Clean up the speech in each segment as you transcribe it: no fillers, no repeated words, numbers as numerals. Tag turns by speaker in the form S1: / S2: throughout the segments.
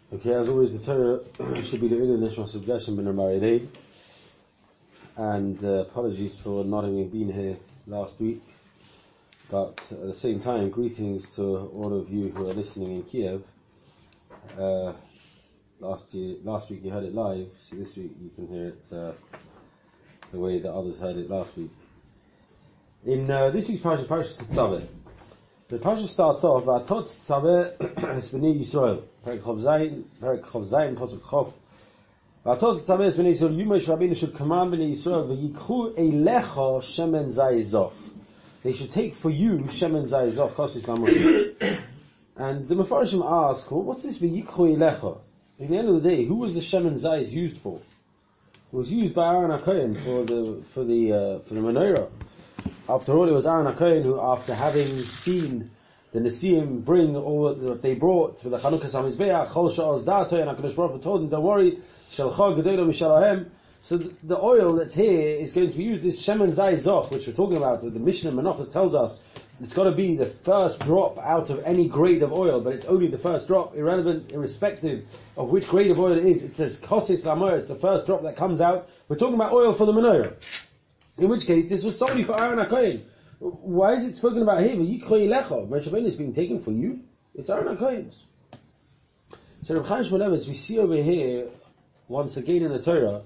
S1: Okay, as always, the Torah should be the Ilin Nishmas of Geshem ben Amaridei. And apologies for not having been here last week. But at the same time, greetings to all of you who are listening in Kiev. Last week you heard it live, so this week you can hear it the way that others heard it last week. In this week's Parashat Tetzaveh, the Parashat starts off, V'atot Tetzaveh es b'nei Yisrael, Perek Chov Zayin, Pasuk Chov. V'atot Tetzaveh es b'nei Yisrael, Moshe Rabbeinu should command b'nei Yisrael, V'yikchu eilecha shemen zayzoch. They should take for you shemen zayzoch, Kosis Lamor. And the Mefarshim ask, well, what's this V'yikchu eilecha? At the end of the day, who was the shemen zayz used for? It was used by Aaron HaKohen for the menorah. After all, it was Aaron HaKohen who, after having seen the Nesiim bring all that they brought for the Chanukah HaMizbeach, Chol Sha'oz Da'atoi, and HaKadosh Baruch Hu told him, don't worry, Shalcha Gedolo Mishalahem. So the oil that's here is going to be used, this Shemen Zayz Zoch, which we're talking about, the Mishnah Menachos tells us, it's got to be the first drop out of any grade of oil, but it's only the first drop, irrespective of which grade of oil it is. It says Kosis Lamor, it's the first drop that comes out. We're talking about oil for the menorah. In which case, this was solely for Aaron HaKohen. Why is it spoken about here? Moshe Rabbeinu is being taken for you? It's Aaron HaKohen's. So Reb Chaim Shmulevitz, we see over here, once again in the Torah,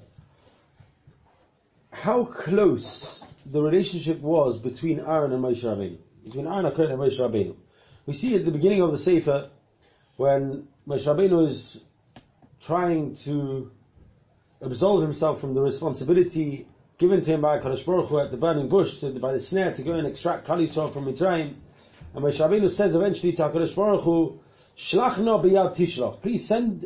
S1: how close the relationship was between Aaron and Moshe Rabbeinu. Between Aaron HaKohen and Moshe Rabbeinu. We see at the beginning of the Sefer, when Moshe Rabbeinu is trying to absolve himself from the responsibility given to him by HaKadosh Baruch Hu at the burning bush, by the snare, to go and extract Klal Yisrael from Mitzrayim. And Moshe Rabbeinu says eventually to HaKadosh Baruch Hu, Shlachna b'yad tishlach. Please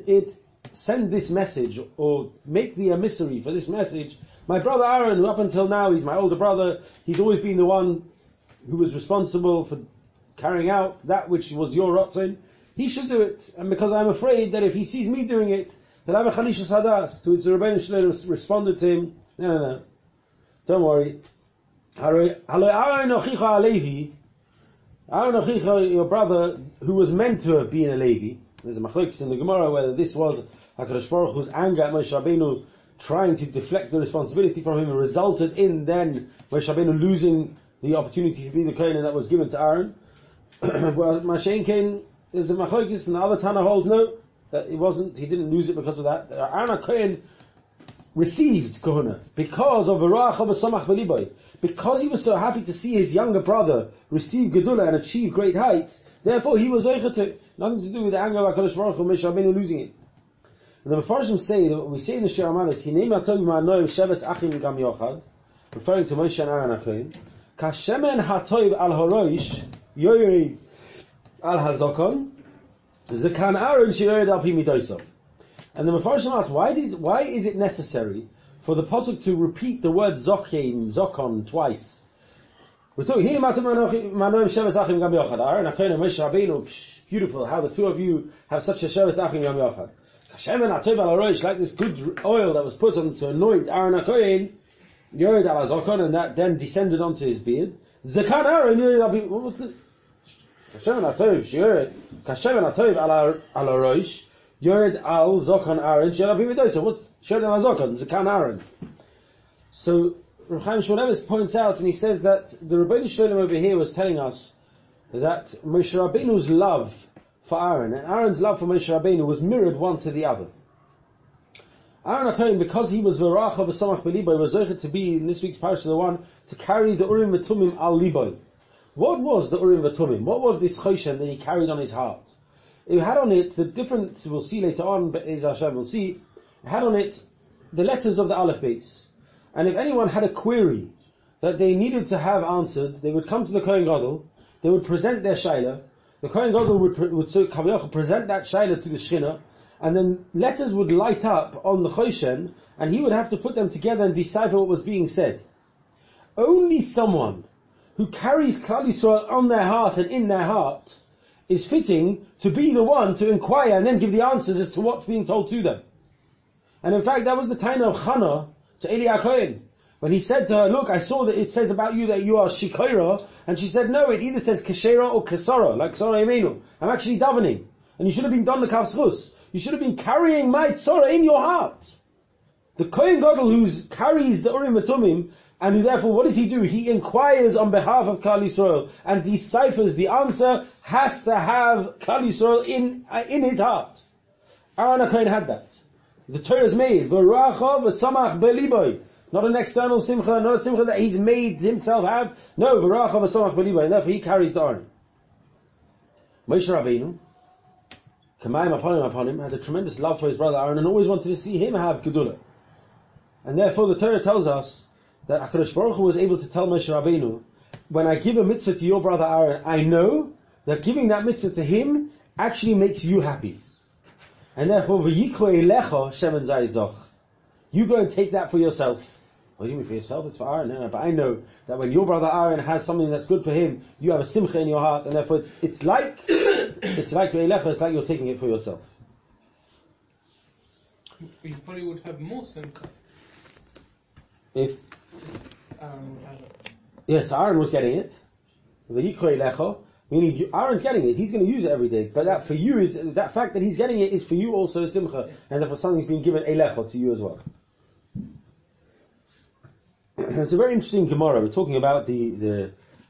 S1: send this message, or make the emissary for this message. My brother Aaron, who up until now, he's my older brother, he's always been the one who was responsible for carrying out that which was your rotzon. He should do it. And because I'm afraid that if he sees me doing it, he'll have a Chalishas Hadas. To which the Rebbeinu Shalom responded to him, no. Don't worry. Aaron Achicha Alevi, Aaron Achicha, your brother, who was meant to have been a Levi. There's a machlokes in the Gemara whether this was HaKadosh Baruch Hu's anger at Moshe Rabbeinu trying to deflect the responsibility from him, and resulted in then Moshe Rabbeinu losing the opportunity to be the Kohen that was given to Aaron. Well, Mashen Kain, there's a machlokes, and the other Tana holds no, that he didn't lose it because of that. Aaron HaKohen received Kohuna because of V'rach Samach B'liboy. Because he was so happy to see his younger brother receive Gedula and achieve great heights, therefore he was Eicha to it. Nothing to do with the anger of HaKadosh Baruch Hu, Moshe Rabbeinu losing it. And the Mefarshim say, that we say in the Shir Amanis, Hinei Matov Ma'anoim Sheves Achim Gam Yochad, referring to Moshe and Aaron HaKohen, Kashemen HaToiv Al Horoish, Yoyri Al Hazokon, Zekan Aaron Shiyored Al Pi Midoisov. And the Mefarshim asks, why is it necessary for the Pasuk to repeat the word Zokon twice? We're talking here, Manoim Sheves Achim Gam Yochad. Aaron HaKohen and Moshe Rabbeinu, beautiful how the two of you have such a Sheves Achim Gam Yochad. Kashem and Atov Al Rosh, like this good oil that was put on to anoint Aaron HaKohen, Yored Al Zokon, and that then descended onto his beard. Zekan Aaron Yored Al Pi, what's this? Kashem and Atov Al Rosh, Yored Al Zokon Aaron, Shel Pi Midoso. What's Yored Al Zokon? Zekan Aaron. So Reb Chaim Shmulevitz points out, and he says that the Rebbeinu Shalom over here was telling us that Moshe Rabbeinu's love for Aaron and Aaron's love for Moshe Rabbeinu was mirrored one to the other. Aaron HaKohen, because he was V'rach Samach B'liboy, was zeichet to be in this week's parasha the one to carry the Urim V'Tumim al Liboy. What was the Urim V'Tumim? What was this choshen that he carried on his heart? It had on it the different, we'll see later on, but as Hashem will see, it had on it the letters of the Aleph Beis. And if anyone had a query that they needed to have answered, they would come to the Kohen Gadol, they would present their shaila, the Kohen Gadol would present that shaila to the Shechina, and then letters would light up on the choshen, and he would have to put them together and decipher what was being said. Only someone who carries Klal Yisrael on their heart and in their heart is fitting to be the one to inquire and then give the answers as to what's being told to them. And in fact, that was the time of Chana to Eli HaKohen. When he said to her, look, I saw that it says about you that you are Shikoira, and she said, no, it either says Keshera or Kesara, like Kesara Emenu. I'm actually davening. And you should have been done the Kav Schus. You should have been carrying my Torah in your heart. The Kohen Gadol who carries the Urim and Tumim, and who therefore, what does he do? He inquires on behalf of Klal Yisrael and deciphers the answer, has to have Klal Yisrael in his heart. Aaron HaKohen had that. The Torah is made, v'ruacha v'samach beliboy. Not an external simcha, not a simcha that he's made himself have. No, v'ruacha v'samach beliboy. And therefore he carries the Aaron. Moshe Rabbeinu, Kamayim upon him, had a tremendous love for his brother Aaron and always wanted to see him have Gedula. And therefore the Torah tells us that HaKadosh Baruch Hu was able to tell Moshe Rabbeinu, when I give a mitzvah to your brother Aaron, I know that giving that mitzvah to him actually makes you happy. And therefore, v'yikro elecha shemen zayit. You go and take that for yourself. What do you mean for yourself? It's for Aaron. No, but I know that when your brother Aaron has something that's good for him, you have a simcha in your heart, and therefore it's like ve'elecha, it's like you're taking it for yourself.
S2: You probably would have more simcha.
S1: If
S2: Aaron would have it.
S1: yes, Aaron was getting it. V'yikro elecha, meaning Aaron's getting it, he's going to use it every day. But that for you is, that fact that he's getting it is for you also a simcha, and therefore something's been given elecha to you as well. It's a very interesting Gemara. We're talking about the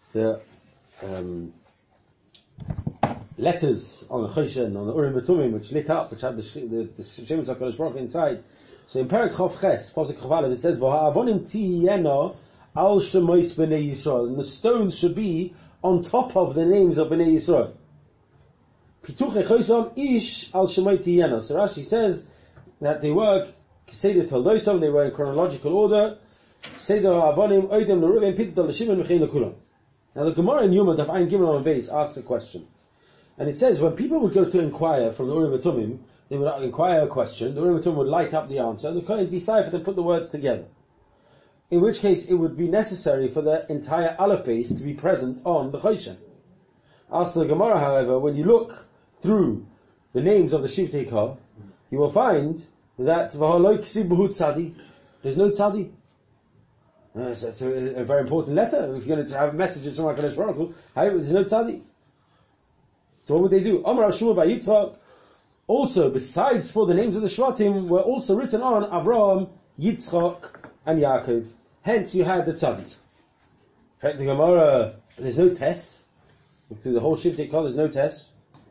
S1: letters on the Choshen, on the Urim V'Tumim, which lit up, which had the Shemitz HaKadosh Baruch Hu inside. So in Perek Chof Ches, Pasuk Chof Aleph, it says, "V'ha'avonim tiyena al shemois b'nei Yisrael," and the stones should be on top of the names of Bnei Yisrael. Pituch Echosam ish al shemoi tiyena. So Rashi says that they were Keseder Toldosom, they were in chronological order. Seder Avonim Oidem L'Ruven Pitol L'Shimon V'chein L'Kulam. Now the Gemara in Yuma Daf Ayin Gimel on base asks a question, and it says when people would go to inquire from the Urim V'Tumim, they would inquire a question. The Urim V'Tumim would light up the answer, and the Kohen deciphered and put the words together. In which case, it would be necessary for the entire Aleph base to be present on the Choshen. Asks the Gemara, however, when you look through the names of the Shivtei Kah, you will find that V'haloi Ksib B'hu Tzadi. There's no Tzadi. It's a very important letter. If you're going to have messages from HaKadosh Baruch Hu, there's no tzaddik. So what would they do? Amar Rav Shmuel bar Yitzchak. Also, besides for the names of the Shvatim, were also written on Avraham, Yitzchak, and Yaakov. Hence, you had the tzaddik. In fact, the Gemara, there's no test. Through the whole Shivtei Kol, there's no test.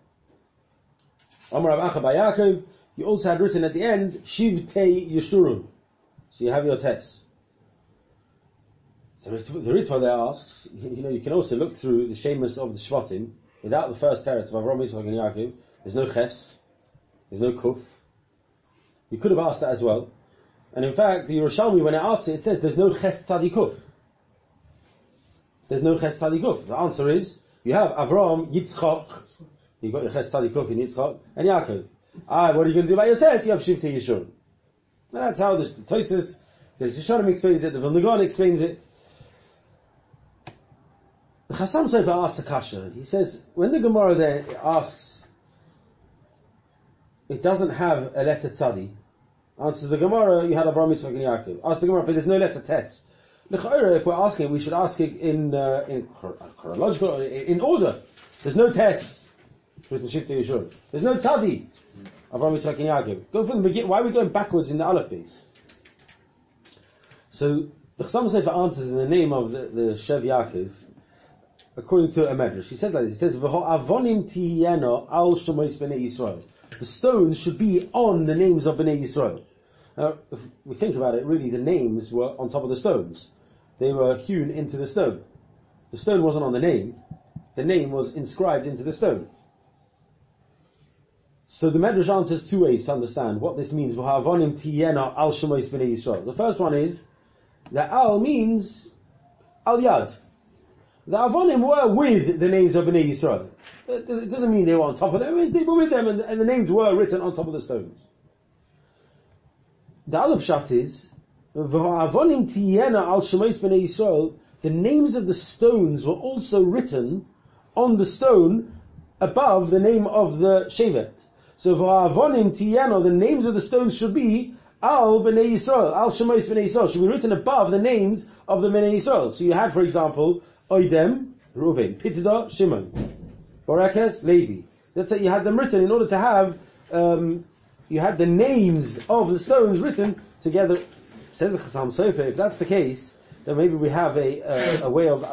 S1: Amar Rav Acha bar Yaakov. You also had written at the end Shivtei Yeshurun. So you have your test. So the Ritva there asks, you can also look through the Shemus of the Shvatim, without the first teretz of Avraham, Yitzchak, and Yaakov. There's no Ches, there's no Kuf. You could have asked that as well. And in fact, the Yerushalmi, when it asks it, it says there's no Ches Tzadi Kuf. There's no Ches Tzadi Kuf. The answer is, you have Avraham, Yitzchak, you've got your Ches Tzadi Kuf in Yitzchak, and Yaakov. What are you going to do about your test? You have Shivtei Yeshurun. That's how the Tosfos, the Rishonim explains it, the Vilna Gaon explains it. The Chassam Sofer asks a kasha. He says, when the Gemara there asks, it doesn't have a letter tzadi. Answers the Gemara, you had Avraham, Yitzchak, and Yaakov. Ask the Gemara, but there's no letter tes. L'cha'ira, if we're asking, we should ask it in chronological, in order. There's no tes. Written Shivtei Yeshurun. There's no tzadi. Avraham, Yitzchak, and Yaakov. Go from the beginning. Why are we going backwards in the Aleph base? So the Chassam Sofer answers in the name of the Shev Yaakov, according to a medrash. He says like this. He says, "V'ho'avonim tiyena al shemois b'nei Yisrael." The stones should be on the names of Bnei Yisrael. Now, if we think about it, really the names were on top of the stones. They were hewn into the stone. The stone wasn't on the name. The name was inscribed into the stone. So the medrash answers two ways to understand what this means. V'ho'avonim tiyena al shemois b'nei Yisrael. The first one is that al means al yad. The Avonim were with the names of Bnei Yisrael. It doesn't mean they were on top of them. They were with them, and the names were written on top of the stones. The other pshat is, V'avonim tiyena al shemois b'nei Yisrael. The names of the stones were also written on the stone above the name of the shevet. So V'avonim tiyena, the names of the stones should be al b'nei Yisrael, al shemois b'nei Yisrael, should be written above the names of the Bnei Yisrael. So you had, for example, Oidem, Reuven, Pitida, Shimon, Borekes, Levi. That's it. You had them written in order to have the names of the stones written together. Says the Chassam Sofer, if that's the case, then maybe we have a way of,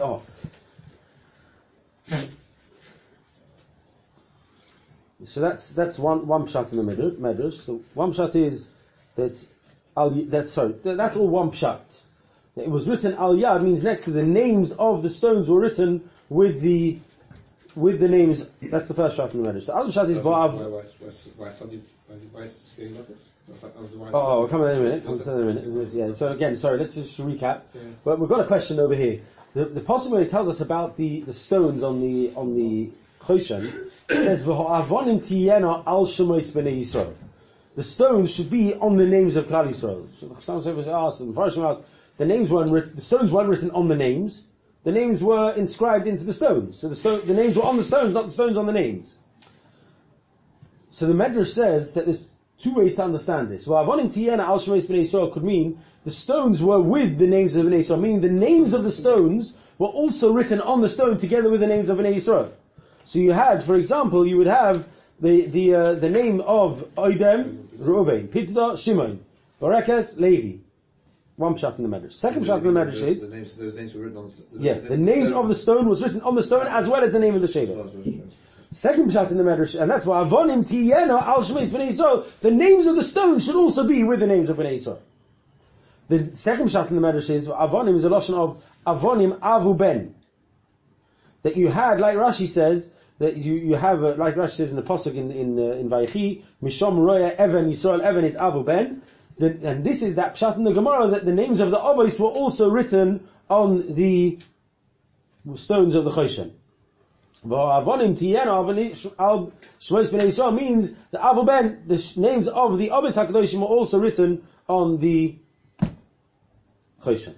S1: So that's one pshat in the Medrash. So one pshat is that's all one pshat. It was written al yad means next to the names of the stones were written with the names. That's the first pshat in the Medrash. The other pshat is
S3: why is it scale like this?
S1: We'll come in a minute. Yeah. So again, sorry. Let's just recap. Yeah. But we've got a question over here. The possibility tells us about the stones on the Choshen. It says v'ha'avonim tiyena al shemois b'nei Yisrael. The stones should be on the names of Klal Yisrael. So the Chassam Sofer asked, and the Farshim asked, the stones weren't written on the names. The names were inscribed into the stones. So the names were on the stones, not the stones on the names. So the Medrash says that there's two ways to understand this. V'ha'avonim tiyena al shemois b'nei Yisrael could mean the stones were with the names of Bnei Yisrael, meaning the names of the stones were also written on the stone together with the names of Bnei Yisrael. So you had, for example, you would have the name of Oidem, Reuven, Pitda, Shimon, Barekes, Levi. One pshat in the Medrash. Second pshat in the Medrash is
S3: those names were written on
S1: the names of the stone was written on the stone as well as the name of the Shevet. Second pshat in the Medrash, and that's why Avonim Tiyena Al Shemeis Bnei Yisrael. The names of the stone should also be with the names of Bnei Yisrael. The second pshat in the Medrash is Avonim is a loshon of Avonim Avu Ben. That you had, like Rashi says, that you have, like Rashi says in the pasuk in Vayechi, Mishom Roya Even Yisrael Even is Avu Ben, and this is that pshat in the Gemara that the names of the Avos were also written on the stones of the Choshen. V'avonim tiyena al shmois b'nei Yisrael means the Avu Ben, the names of the Avos HaKadoshim were also written on the Choshen.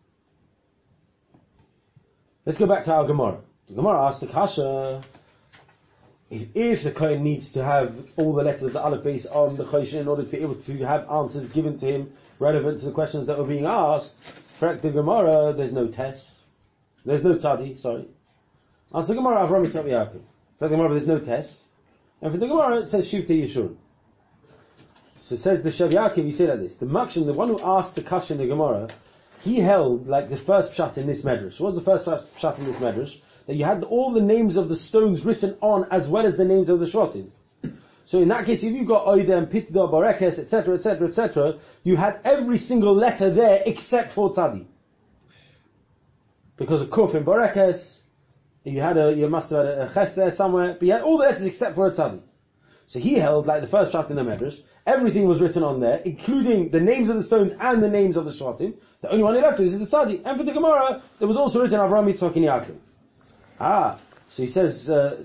S1: Let's go back to our Gemara. The Gemara asked the Kasha, if the Kohen needs to have all the letters of the Aleph Beis on the Choshen in order to be able to have answers given to him relevant to the questions that were being asked, for the Gemara, there's no test. There's no tzadi, sorry. Answer the Gemara, Avram Yitzchak Yaakov. For the Gemara, there's no test. And for the Gemara, it says Shivtei Yeshurun. So it says the Shav Yaakov, you say like this. The Makshan, the one who asked the Kasha in the Gemara, he held like the first pshat in this Medrash. What was the first pshat in this Medrash? That you had all the names of the stones written on as well as the names of the Shvatim. So in that case, if you've got Oidem, Pitda, Barekes, etc., etc., etc., you had every single letter there except for Tzadi. Because of Kuf and Barekes, you must have had a Ches there somewhere, but you had all the letters except for a Tzadi. So he held, like the first pshat in the Medrash, everything was written on there, including the names of the stones and the names of the Shvatim. The only one left is the Tzadi. And for the Gemara, it was also written Avram Yitzchak and Yaakov. So he says,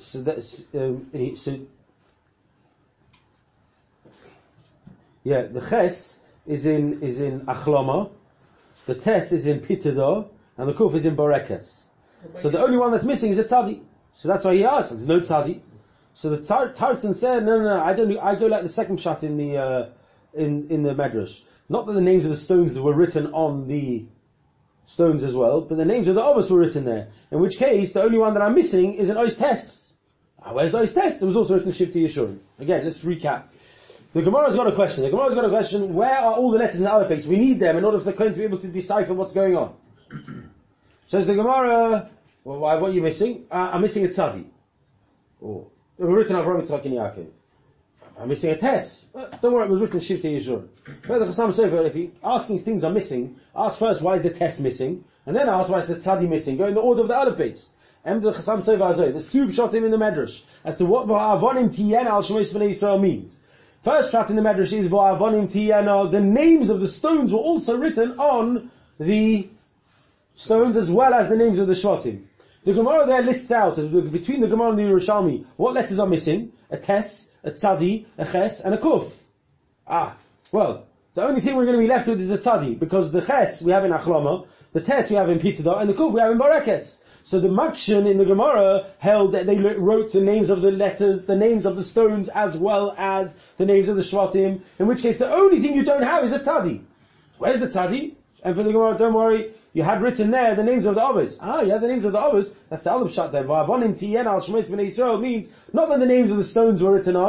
S1: the Ches is in Achlama, the Tes is in Pitida, and the Kuf is in Barekes. So the only one that's missing is a Tzadi. So that's why he asked, there's no Tzadi. So the Tartan said, no, I go like the second shot in the Medrash. Not that the names of the stones that were written on the stones as well, but the names of the Avos were written there. In which case, the only one that I'm missing is an Ois Tes. Where's the Ois Tes? There was also written Shivtei Yeshurun. Again, let's recap. The Gemara's got a question. Where are all the letters in the Aleph Beis? We need them in order for the Kohen to be able to decipher what's going on. Says the Gemara, what are you missing? I'm missing a Tzadi. It was written Avram Yitzchak and Yaakov. I'm missing a Tes. Don't worry, it was written Shivtei Yeshurun. But the Chassam Sofer, if you asking things are missing, ask first why is the Tes missing, and then ask why is the Tzadi missing. Go in the order of the Aleph Beis. And the Chassam Sofer Azoi. There's two pshatim in the Medrash as to what V'avonim Tiyena al Shemois Bnei Yisrael means. First pshat in the Medrash is V'avonim Tiyena. The names of the stones were also written on the stones as well as the names of the Shvatim. The Gemara there lists out, between the Gemara and the Yerushalmi, what letters are missing? A Tes, a Tzadi, a Ches, and a Kuf. Well, the only thing we're going to be left with is the Tzadi, because the Ches we have in Achlama, the Tes we have in Pitida, and the Kuf we have in Barekes. So the Makshan in the Gemara held that they wrote the names of the letters, the names of the stones, as well as the names of the Shvatim, in which case the only thing you don't have is a Tzadi. Where's the Tzadi? And for the Gemara, don't worry, you had written there the names of the Avos. You had the names of the Avos. That's the other pshat there. V'avonim tiyena al Shemois Bnei Yisrael means not that the names of the stones were written on.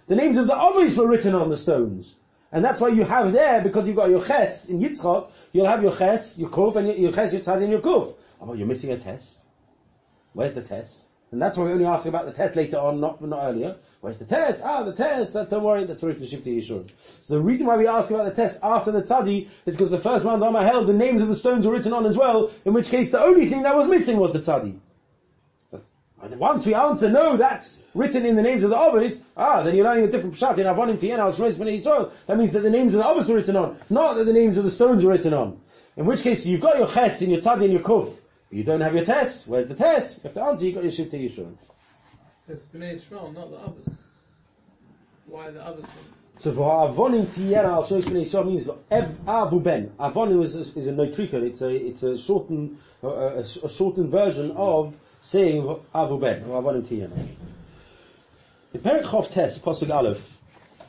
S1: The names of the Avos were written on the stones. And that's why you have there, because you've got your Ches in Yitzchak, you'll have your Ches, your Kuf, and your Ches, your Tzad, and your Kuf. Oh, but you're missing a Tes. Where's the Tes? And that's why we only ask about the Tes later on, not earlier. Where's the Tes? The Tes. Don't worry, that's already Shifti Yeshurun. So the reason why we ask about the Tes after the Tzadi is because the first one, Rama held, the names of the stones were written on as well, in which case the only thing that was missing was the Tzadi. Once we answer, no, that's written in the names of the Avos, then you're learning a different pshat in Avonim Tiyena al Shmos Bnei Yisrael. That means that the names of the Avos were written on, not that the names of the stones were written on. In which case, you've got your Ches and your Tzadi and your Kuf, but you don't have your Tes. Where's the Tes? You have to answer, you've got your Shifti Yeshurun.
S2: It's Bnei Yisrael, not the others. Why the others?
S1: So for Avonim Tiyena al Shmos Bnei Yisrael means Avu Ben. Avonim is a noitrika. It's a shortened version of saying Avu Ben or Avonim Tiyena. The Perek Chof Tes Pasuk Aleph.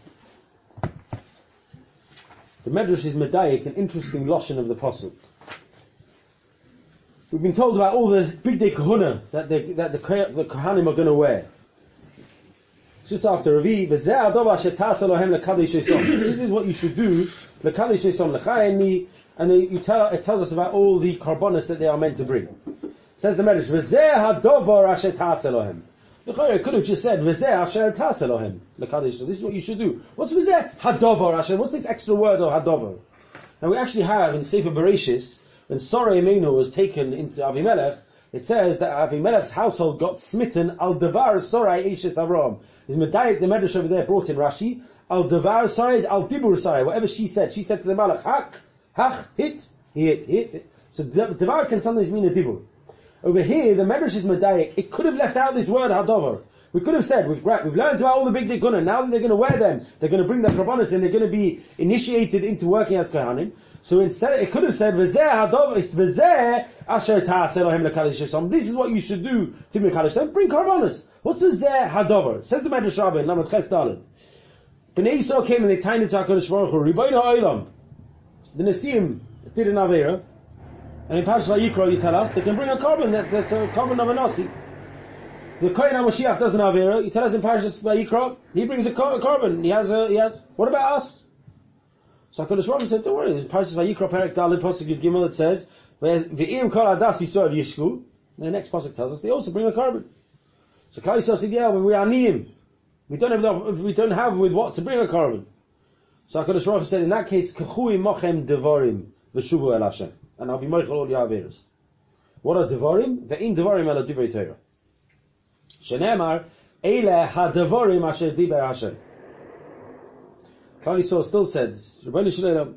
S1: The Medrash is medayik, an interesting lashon of the pasuk. We've been told about all the big day kahuna that the Kohanim are going to wear. Just after Ravi, this is what you should do, and it tells us about all the karbonos that they are meant to bring. Says the Medrash, it could have just said, this is what you should do. What's v'zeh hadovar Hashem? What's this extra word of hadovar? Now we actually have in Sefer Bereshis, when Sarah Imenu was taken into Avimelech, it says that Avimelech's household got smitten al devar Sarai Eishes Avram. His medayik, the Medrash over there brought in Rashi, al devar Sarai is al dibur Sarai. Whatever she said to the Malach, hit, he hit. So devar can sometimes mean a dibur. Over here, the Medrash is medayik. It could have left out this word hadover. We could have said, we've learned about all the big dikunim. Now that they're going to wear them, they're going to bring their karbonos and they're going to be initiated into working as kohanim. So instead, it could have said, V'zeh hadover, v'zeh asher ta'aseh Elohim l'kadosh Yisrael. This is what you should do to be kadosh. Don't bring karbonos. What's v'zeh hadover? Says the Medrash Rabbah in Lamed Ches Daled. Bnei Yisrael came and they tied it to HaKadosh Baruch Hu. Ribono Olam. The Nesiim did an Avera. And in Parashat Vayikra, you tell us, they can bring a carbon that's a carbon of a Nasi. The Kohen HaMashiach does an Avera. You tell us in Parashat Vayikra, he brings a carbon. He has, what about us? So HaKadosh Baruch Hu said, don't worry, in Parashat Vayikra, Perek Daled, Pasuk Yud Gimel, it says, V'im kol adas Yisrael yishku. And the next Pasuk tells us, they also bring a carbon. So Klal Yisrael said, but we are niyim. We don't have with what to bring a carbon. So HaKadosh Baruch Hu said, in that case, Kechui mochem devarim v'shuvu el Hashem. And I'll be meichel all your averos. What are devarim? Ve'in devarim ela divrei Torah. Shenemar, eile ha-devarim asher diber Hashem. Klal Yisrael still says, Rebbeinu Shalom,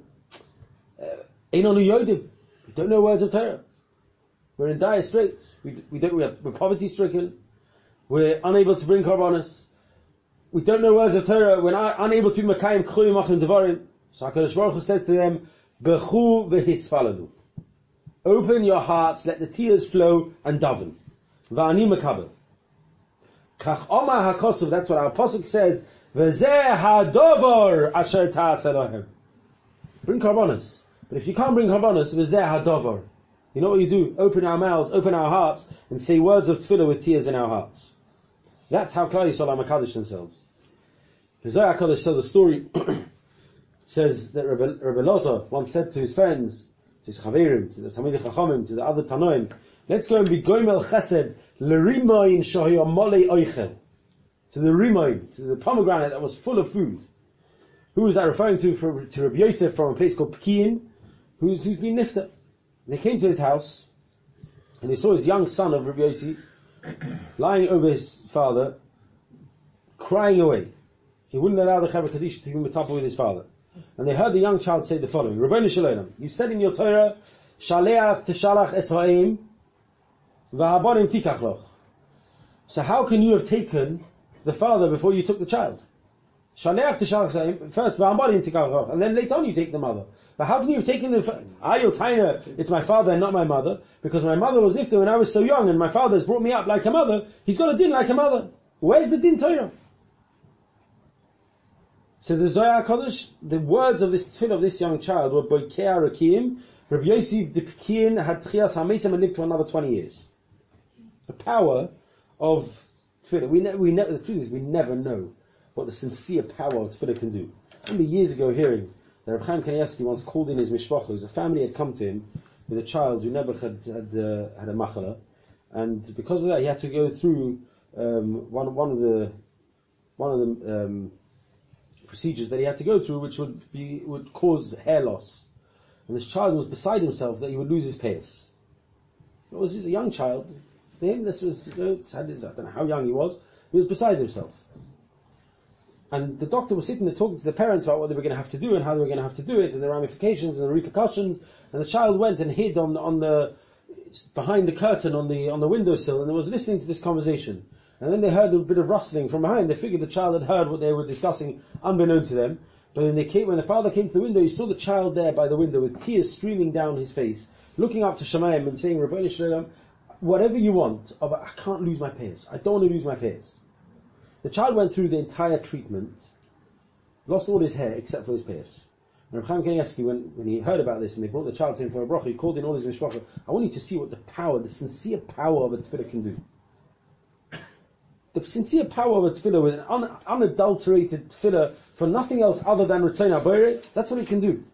S1: einonu yodim. We don't know words of Torah. We're in dire straits. We're poverty stricken. We're unable to bring karbonos. We don't know words of Torah. We're unable to be makayim k'chuy machem devarim. So HaKadosh Baruch Hu says to them, Bechu v'hisfaladu. Open your hearts, let the tears flow, and daven. V'ani makabel. Kach omar hakosov, that's what our Pasuk says, V'zeh hadovar asher ta'aseh Elohim. Bring karbonos. But if you can't bring karbonos, v'zeh hadovar. You know what you do? Open our mouths, open our hearts, and say words of tefillah with tears in our hearts. That's how Klal Yisrael HaMakadosh themselves. The Zohar HaKadosh tells a story. It says that Rebbe Loza once said to his friends, to his chaverim, to the Talmidei Chachamim, to the other Tanoim, let's go and be goimel chesed l'rimoin shohi molei oichel. To the rimoin, to the pomegranate that was full of food. Who was that referring to? To Rabbi Yosef from a place called Pekin, who's been nifta. They came to his house, and they saw his young son of Rabbi Yosef lying over his father, crying away. He wouldn't allow the Chaver Kaddish to be metapa with his father. And they heard the young child say the following, Rebbeinu Shalom, you said in your Torah, Shaleach teshalach es ha'im, v'habonim tikach loch. So how can you have taken the father before you took the child? Shaleach teshalach es ha'im, first v'habonim tikach loch, and then later on you take the mother. But how can you have taken the Ayot Taina, it's my father and not my mother, because my mother was nifta when I was so young, and my father has brought me up like a mother, he's got a din like a mother. Where's the din Torah? So the Zohar HaKadosh, the words of this tefillah of this young child were Boikei Arakim. Rabbi Yosef the Pekin had Tchias HaMesim and lived for another 20 years. The power of tefillah. The truth is we never know what the sincere power of tefillah can do. I remember years ago hearing that Reb Chaim Kanievsky once called in his mishpacha. A family had come to him with a child who never had a machala, and because of that he had to go through one of the procedures that he had to go through, which would cause hair loss. And this child was beside himself that he would lose his payas. It was just a young child. To him, this was, I don't know how young he was. He was beside himself. And the doctor was sitting there talking to the parents about what they were going to have to do and how they were going to have to do it and the ramifications and the repercussions. And the child went and hid behind the curtain on the windowsill and was listening to this conversation. And then they heard a bit of rustling from behind. They figured the child had heard what they were discussing unbeknown to them. But when the father came to the window, he saw the child there by the window with tears streaming down his face, looking up to Shamayim and saying, Rabbeinu Shalom, whatever you want, but I can't lose my payas. I don't want to lose my payas. The child went through the entire treatment, lost all his hair except for his payas. And Reb Chaim Kanievsky, when he heard about this and they brought the child to him for a bracha, he called in all his mishpacha. I want you to see what the sincere power of a tefillah can do. The sincere power of a tefillah with an unadulterated tefillah for nothing else other than Ritzon HaBorei, that's what it can do.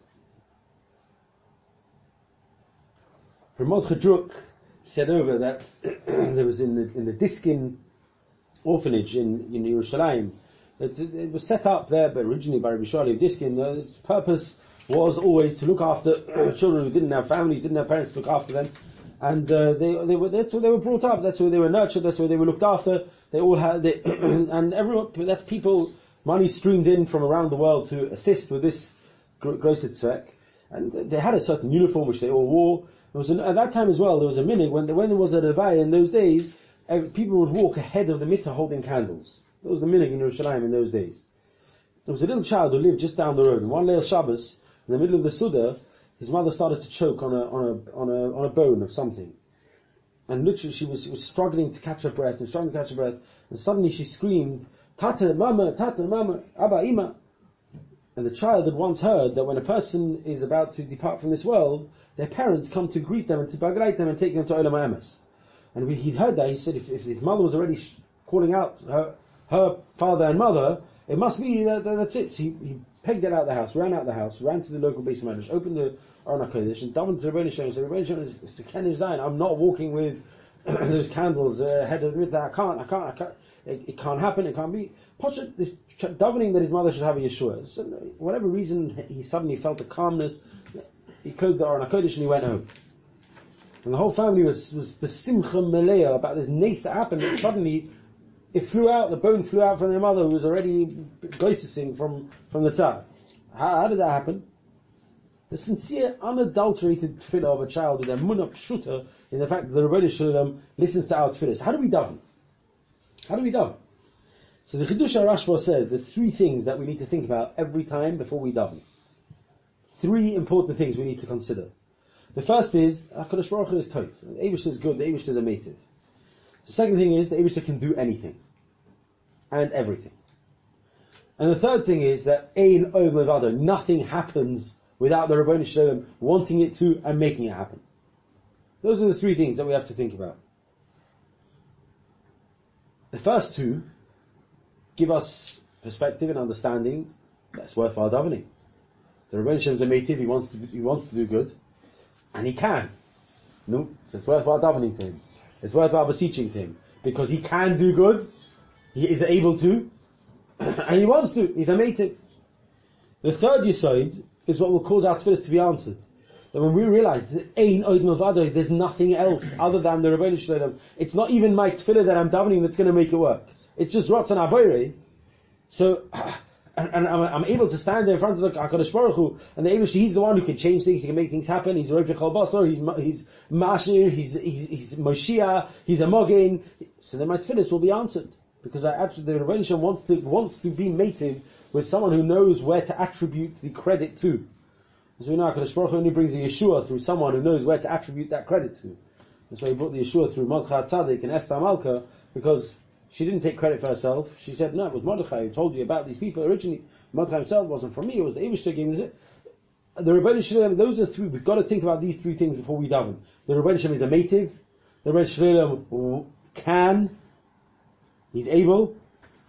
S1: Ramon Chedruk said over that there was in the Diskin orphanage in Yerushalayim, it was set up there, but originally by Rabbi Shali Diskin. Its purpose was always to look after children who didn't have families, didn't have parents to look after them, and that's where they were brought up. That's where they were nurtured. That's where they were looked after. They all had, and everyone. That's people. Money streamed in from around the world to assist with this grosser tzvek, and they had a certain uniform which they all wore. There was at that time as well. There was a minhag when there was a levaya in those days. People would walk ahead of the mitzvah holding candles. That was the minhag in Yerushalayim in those days. There was a little child who lived just down the road, and one Leil Shabbos, in the middle of the Suda, his mother started to choke on a bone of something. And literally she was struggling to catch her breath, and suddenly she screamed, Tata, Mama, Abba, Ima. And the child had once heard that when a person is about to depart from this world, their parents come to greet them and to bagrate them and take them to Olam HaEmes. And when he'd heard that, he said if his mother was already calling out her father and mother, it must be that's it. So he pegged it out the house, ran out the house, ran to the local Beis Medrash, opened the Aron HaKodesh, and davened to Rabbeinu Shalom. So Rabbeinu Shalom is to Ken Zayin. I'm not walking with those candles ahead of the mitzvah. I can't. It can't happen. It can't be. Poshet, this davening that his mother should have a Yeshua. So, whatever reason, he suddenly felt a calmness. He closed the Aron HaKodesh and he went home. And the whole family was besimcha melea about this nace that happened. And suddenly, it flew out. The bone flew out from their mother, who was already goisesing from the tzar. How did that happen? The sincere, unadulterated tefillah of a child with a munah pshuta in the fact that the Rebbeinu Shalom listens to our tefillahs. How do we daven? So the Chidush HaRashba says there's three things that we need to think about every time before we daven. Three important things we need to consider. The first is, HaKadosh Baruch Hu is toif. The Eibush is good, the Eibush is a mativ. The second thing is, the Eibush can do anything. And everything. And the third thing is that Ein Olam Levado, nothing happens without the Rebbeinu Shalom wanting it to and making it happen. Those are the three things that we have to think about. The first two give us perspective and understanding that's worthwhile davening. The Rebbeinu Shalom is a mativ, he wants to do good, and he can. No, so it's worthwhile davening to him. It's worthwhile beseeching to him because he can do good, he is able to, and he wants to. He's a mativ. The third yesod is what will cause our tefillahs to be answered. That when we realize that Ein Od Milvado, there's nothing else other than the Rebbeinu Shalom. It's not even my tefillah that I'm davening that's going to make it work. It's just Ratzon HaBorei. So, and I'm able to stand there in front of the HaKadosh Baruch Hu, and the Eibush, he's the one who can change things, he can make things happen. He's a Rosh Chol Basar, he's Mashir, he's Moshiach, he's a Mogen. So then my tefillahs will be answered. Because the Rebbeinu Shalom wants to be mative with someone who knows where to attribute the credit to. As we know, HaKadosh Baruch Hu only brings the Yeshua through someone who knows where to attribute that credit to. That's why he brought the Yeshua through Mordechai Tzaddik and Esther Malka, because she didn't take credit for herself. She said, no, it was Mordechai who told you about these people originally. Mordechai himself wasn't from me, it was the Eibush who gave me the Rebbeinu Shalom. Those are three. We've got to think about these three things before we daven. The Rebbeinu Shalom is a mativ. The Rebbeinu Shalom can. He's able.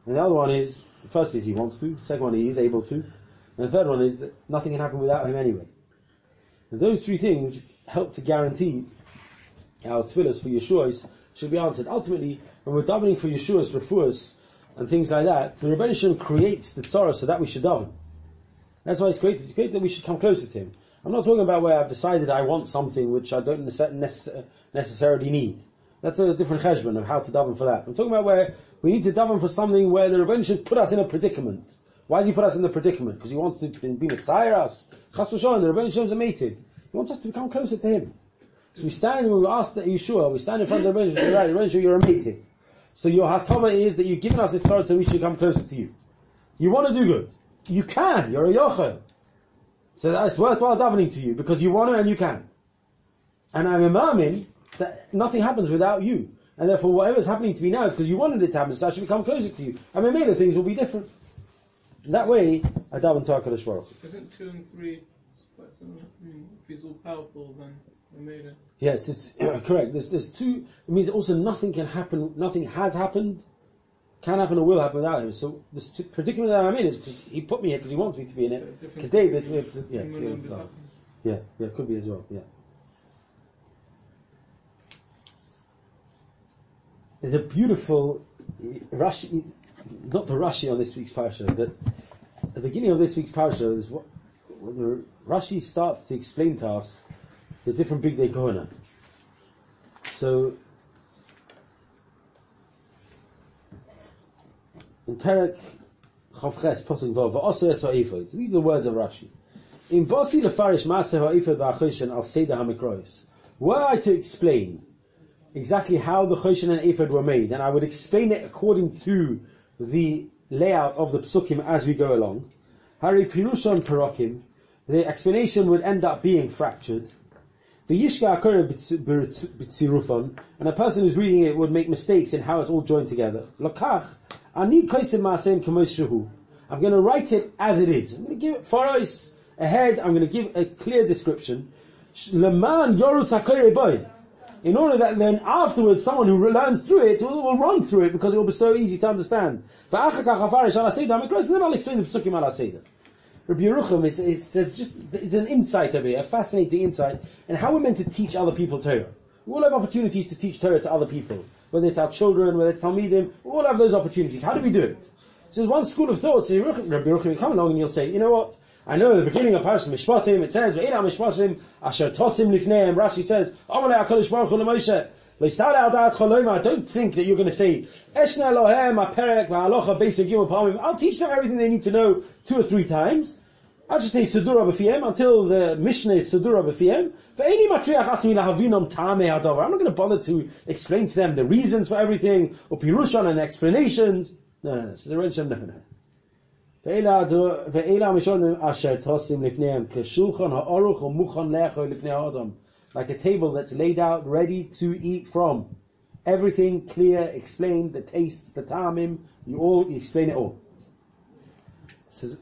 S1: And the other one is, the first is he wants to, the second one he is able to, and the third one is that nothing can happen without him anyway. And those three things help to guarantee our tefillas for Yeshuas should be answered. Ultimately, when we're davening for Yeshuas, refuahs, and things like that, the Rebbeinu Shalom creates the tzara so that we should daven. That's why it's created. It's created that we should come closer to him. I'm not talking about where I've decided I want something which I don't necessarily need. That's a different cheshbon of how to daven for that. I'm talking about where we need to daven for something where the Rebbeinu should put us in a predicament. Why does he put us in the predicament? Because he wants to be mitzayir us. Chas v'sholom, the Rebbeinu Shalom is a mated. He wants us to become closer to him. So we stand, when we ask that Yeshua, we stand in front of the Rebbeinu Shalom, right, Rebbeinu Shalom, you're a mated. So your hatava is that you've given us this Torah so we should come closer to you. You want to do good. You can. You're a yochel. So that's worthwhile davening to you because you want to and you can. And I'm imamin that nothing happens without you. And therefore whatever's happening to me now is because you wanted it to happen, so I should become closer to you. And maybe things will be different. And that way, I daven to HaKadosh Baruch Hu.
S2: Isn't 2 and 3 quite similar? I mean, if he's all powerful, then we made it.
S1: Yes, it's correct. There's two. It means also nothing can happen. Nothing has happened, can happen, or will happen without him. So this predicament that I'm in is because he put me here because he wants me to be in it. Today, it could be as well. Yeah. There's a beautiful Rashi, not the Rashi on this week's parasha, but at the beginning of this week's parasha is what the Rashi starts to explain to us the different big day kohana. So in Perek Chavches Pasuk Vav Va'aseh es ha'efod. These are the words of Rashi. In Basi lefarish Maaseh ha'efod va'achoshen al Seder ha'mikros. Were I to explain exactly how the choshen and ephod were made, and I would explain it according to the layout of the psukim as we go along, Hari Pirushon Parakim, the explanation would end up being fractured. The Yishka Akura B'tzirufon, and a person who's reading it would make mistakes in how it's all joined together. Lokach, Ani Kaisim Ma'asem K'mos Shehu. I'm going to write it as it is. I'm going to give it for us ahead. I'm going to give a clear description. Leman Yorut Akura Boy. In order that then afterwards someone who learns through it will run through it because it will be so easy to understand. Then I'll explain the Psukim al Seder. Rabbi Yerucham says just, it's an insight over here, a fascinating insight, and how we're meant to teach other people Torah. We all have opportunities to teach Torah to other people. Whether it's our children, whether it's Talmidim, we all have those opportunities. How do we do it? So there's one school of thought, so Rabbi Yerucham will come along and you'll say, you know what? I know at the beginning of Parashat Mishpatim it says, "Ve'ila Mishpatim asher tosim lifneim." Rashi says, "Amalei HaKadosh Baruch Hu leMoshe le'isal al-da'at choloma." Don't think that you're going to say, "Eshna Elohem aperek va'alocha basic gimel pamim." I'll teach them everything they need to know 2 or 3 times. I'll just say Sedura b'fiem until the Mishnah is Sedura b'fiem. Ve'eni matriach atzmi lahavinom ta'amei hadavar. I'm not going to bother to explain to them the reasons for everything or pirushan and explanations. No. So the Rebbe no. Like a table that's laid out, ready to eat from. Everything clear, explained, the tastes, the ta'amim, you explain it all. Says,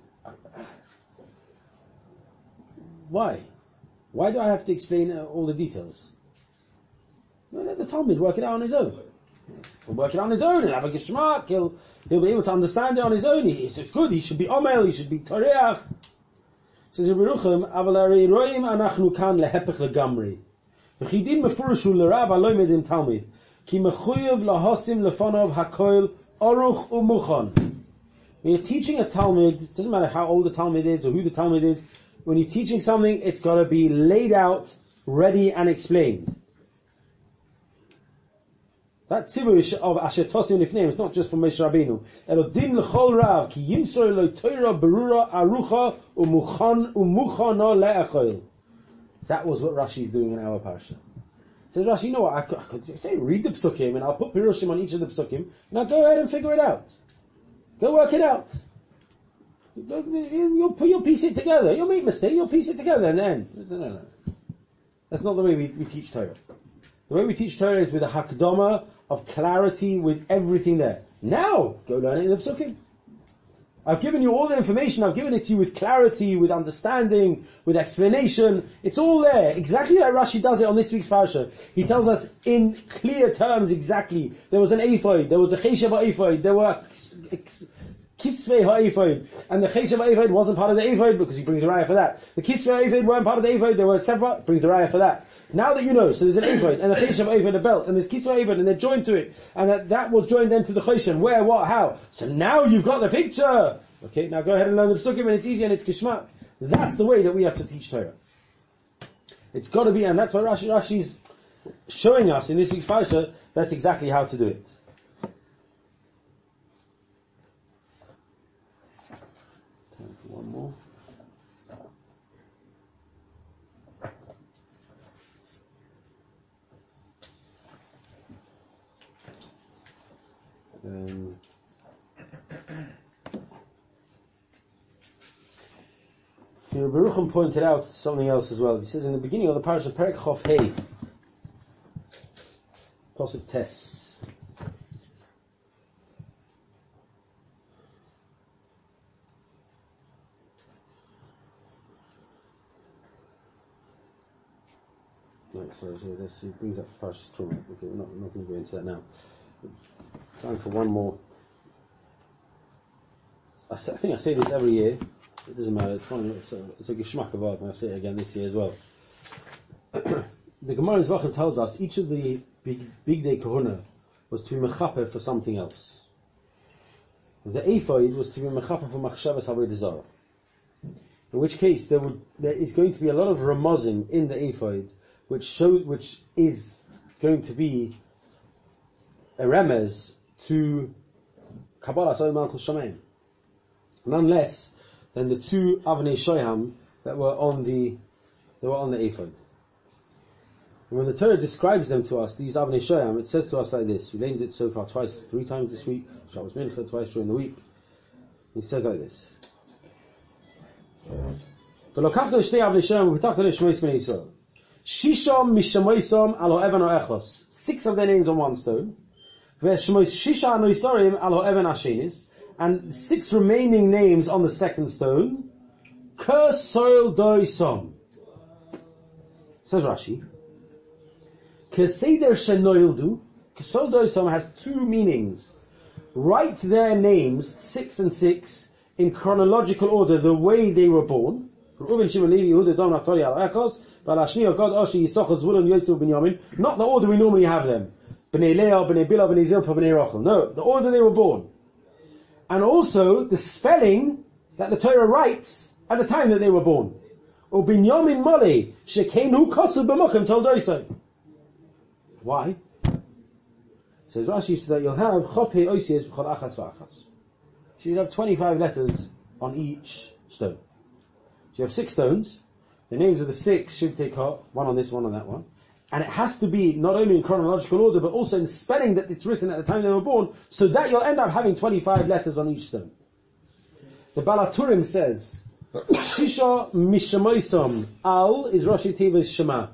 S1: why? Why do I have to explain all the details? No, let the Talmud work it out on his own. He'll work it on his own, he'll have a geschmack, he'll be able to understand it on his own. It's good, he should be omel, he should be toreach. Says Rabbi Yerucham, aval arei roim anachnu kan lehepech legamri. V'chidin mefurushu l'rav aloy medim talmid. Ki mechuyev lahosim lefonov hakoil oruch umuchon. When you're teaching a Talmud, doesn't matter how old the Talmud is or who the Talmud is, when you're teaching something, it's got to be laid out, ready and explained. That tzivur of asher tosim lifneim is not just from Moshe Rabbeinu. Elodin l'chol rav ki yimsor lo Torah berura arucha umuchana le'achol. That was what Rashi is doing in our parsha. Says Rashi, you know what? I could say read the psukim and I'll put pirushim on each of the psukim. Now go ahead and figure it out. Go work it out. You'll piece it together. You'll make mistakes. You'll piece it together and then. No. That's not the way we teach Torah. The way we teach Torah is with a hakdama of clarity with everything there. Now, go learn it in the psukim. I've given you all the information, I've given it to you with clarity, with understanding, with explanation. It's all there. Exactly like Rashi does it on this week's parasha. He tells us in clear terms exactly. There was an ephod, there was a cheshav ephod, there were kisvei ha'ephod, and the cheshav ephod wasn't part of the ephod because he brings a raya for that. The kisvei ephod weren't part of the ephod, they were separate, brings a raya for that. Now that you know, so there's an ephod, and a cheshav ephod, a belt, and there's kisvei ephod, and they're joined to it, and that was joined then to the cheshav. Where, what, how? So now you've got the picture! Okay, now go ahead and learn the psukim, and it's easy and it's kishmak. That's the way that we have to teach Torah. It's got to be, and that's why Rashi's showing us in this week's parasha, that's exactly how to do it. Time for one more. Baruchim pointed out something else as well. He says in the beginning of the parasha, Perek Chof Hei, Pasuk Tes. Right, sorry, he brings up Parashas Truma. Okay, we're not going to go into that now. Time for one more. I think I say this every year. It doesn't matter. It's a geschmack of art, and I'll say it again this year as well. The Gemara in Zvachim tells us each of the big day kahuna was to be mechaper for something else. The ephod was to be mechaper for machshavas avodah zarah. In which case there is going to be a lot of ramazim in the ephod, which is going to be a remez to Kabbalah Soy Malchus Shamayim. None less than the two Avnei Shoyam that were on the ephod. And when the Torah describes them to us, these Avnei Shoyam, it says to us like this. We named it so far three times this week. Shabbos Mincha, twice during the week. It says like this. V'lokachnu shtei Avnei Shoyam v'tachnu l'shmois b'nei Yisrael. Shisham mishamoisom alo even ha'echos. 6 of their names on one stone. V'shmois shisha anoisorim alo even hashenis. And 6 remaining names on the second stone. Kesol doisom. Says Rashi. Keseder shenoildu. Kesol doisom has 2 meanings. Write their names, 6 and 6, in chronological order, the way they were born. Reuben, Shimon, Levi, Yehuda, Dan, Naphtali, Echos, Balashni, Gad, Oshi, Yisachar, Zvulun, Yosef, Binyamin. Not the order we normally have them. Bnei Leah, Bnei Bilah, Bnei Zilpah, Bnei Rachel. No, the order they were born. And also the spelling that the Torah writes at the time that they were born. O Binyamin Mole, Shekenu Kosu B'mokim Toldoisai. Why? Says Rashi, so that you'll have Chope Oisies B'chol Achas V'achas. So you'll have 25 letters on each stone. So you have 6 stones. The names of the 6 should take one on this, one on that one. And it has to be not only in chronological order, but also in spelling that it's written at the time they were born, so that you'll end up having 25 letters on each stone. The Balaturim says, Shisha Mishamoisom Al is Rashi Teva's Shema.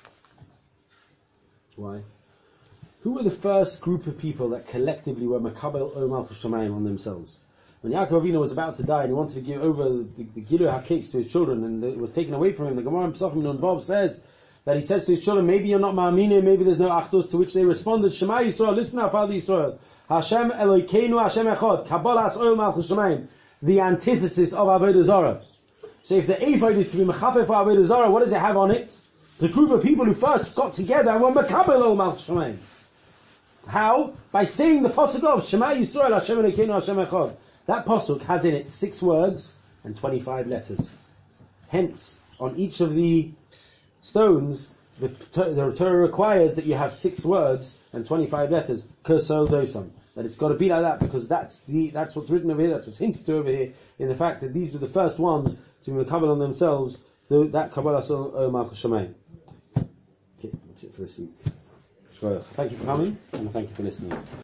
S1: Why? Who were the first group of people that collectively were Makabel O Malchus Shamayim on themselves? When Yaakov Avinu was about to die and he wanted to give over the Gilu HaKetz to his children, and it was taken away from him, the Gemara in Pesachim Nun Vav says that he says to his children, maybe you're not Ma'aminim, maybe there's no Achdus, to which they responded, Shema Yisrael, listen our Father Yisrael, Hashem Elokeinu Hashem Echad, Kabbalas Oil Malchus Shamayim, the antithesis of Avodah Zarah. So if the ephod is to be Mechaper for Avodah Zarah, what does it have on it? The group of people who first got together and were Mechaper Oil Malchus Shamayim. How? By saying the pasuk of Shema Yisrael Hashem Elokeinu Hashem Echad. That pasuk has in it 6 words and 25 letters. Hence, on each of the stones, the Torah requires that you have 6 words and 25 letters. Kesol dosam. That it's got to be like that, because that's what's written over here, that's what's hinted to over here, in the fact that these were the first ones to be Kabbalah on themselves, that Kabbalah O Malchus Shamayim. Okay, that's it for this week. Thank you for coming, and thank you for listening.